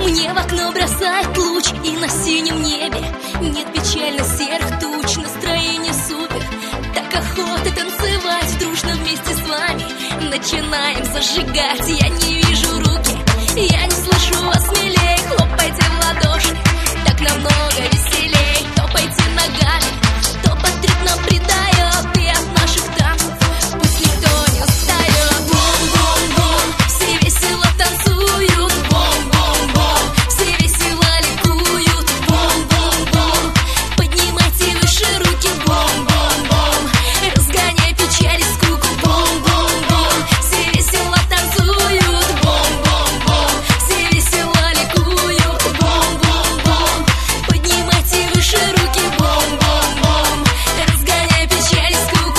Мне в окно бросает луч, и на синем небе нет печально серых туч. Настроение супер, так охота танцевать дружно вместе с вами. Начинаем зажигать. Я не вижу руки, я не слышу вас, смелей. Хлопайте в ладоши, так намного веселей. Топайте ногами, топот ритм придает. И от наших танцев пусть никто не устает. Бум-бум-бум, все весело танцуют. Бум-бум-бум, все весело ликуют. Бум-бум-бум, поднимайте выше руки. Бум-бум-бум, разгоняй печаль и скуку. Бум-бум-бум, все весело танцуют. Бум-бум-бум, все весело ликуют. Бум-бум-бум, поднимайте выше руки. Бум-бум-бум, разгоняй печаль и скуку.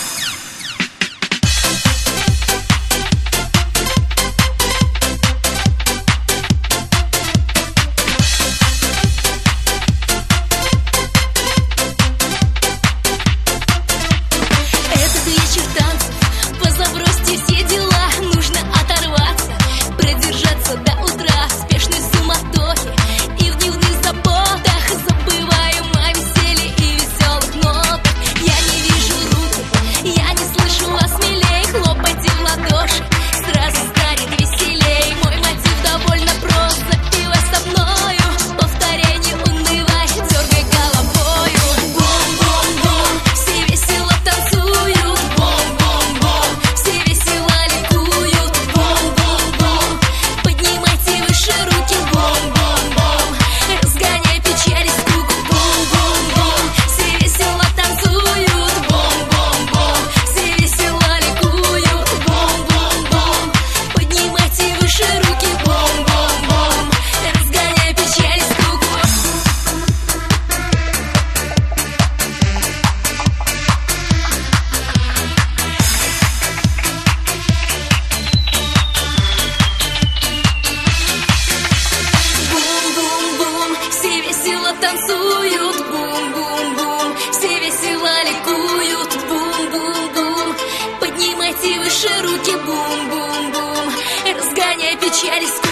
Этот вечер танцев, позабросьте все дела. Нужно оторваться, продержаться до утра. В спешной суматохе и в дневных заботах забываем о веселье и веселых нотах. Я не вижу руки, я не слышу вас, смелей. Хлопайте в ладоши, сразу станет веселей. Мой мотив довольно прост, запивай со мною. Повторяй, не унывай, дергай головою. Бум-бум-бум, все весело танцуют. Бум-бум-бум, все весело ликуют. Бум-бум-бум, поднимайте выше руки. Бум-бум-бум, разгоняй печаль и скуку. Бум-бум-бум, все весело танцуют. Бум-бум-бум, все весело ликуют. Бум-бум-бум, поднимайте выше руки. Бум-бум-бум, разгоняй печаль и скуку. Бум-бум-бум, все весело танцуют. Бум-бум-бум, все весело ликуют. Бум-бум-бум, поднимайте выше руки. Бум-бум-бум, разгоняй печаль и скуку.